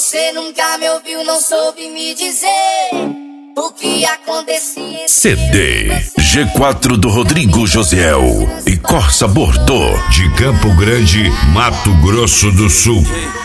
Você nunca me ouviu, não soube me dizer o que acontecia entre CD G4 do Rodrigo Josiel e Corsa Bordeaux, de Campo Grande, Mato Grosso do Sul.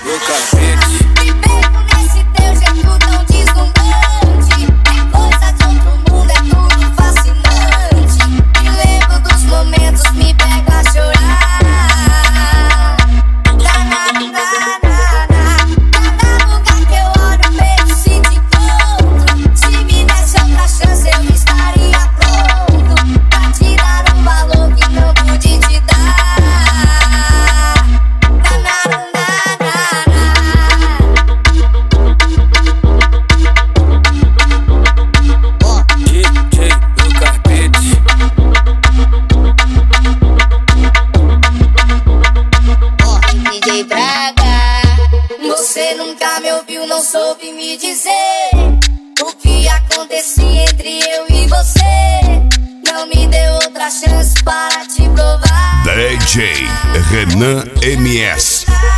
Você nunca me ouviu, não soube me dizer o que acontecia entre eu e você. Não me deu outra chance para te provar. DJ Renan MS.